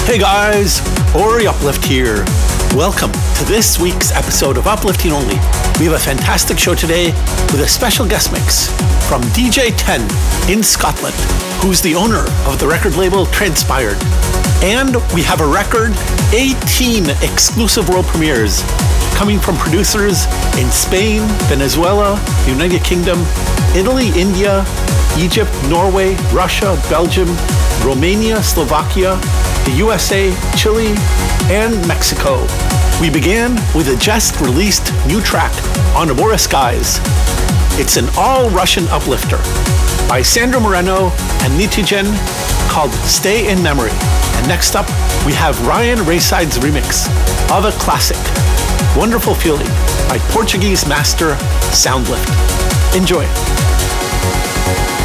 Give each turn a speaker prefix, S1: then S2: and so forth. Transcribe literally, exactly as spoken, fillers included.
S1: Hey guys, Ori Uplift here. Welcome to this week's episode of Uplifting Only. We have a fantastic show today with a special guest mix from D J ten in Scotland, who's the owner of the record label Transpired. And we have a record eighteen exclusive world premieres coming from producers in Spain, Venezuela, United Kingdom, Italy, India, Egypt, Norway, Russia, Belgium, Romania, Slovakia, the U S A, Chile, and Mexico. We began with a just released new track on Amora Skies. It's an all-Russian uplifter by Sandro Moreno and Nitigen called Stay in Memory. And next up, we have Ryan Rayside's remix of a classic, Wonderful Feeling by Portuguese master Soundlift. Enjoy.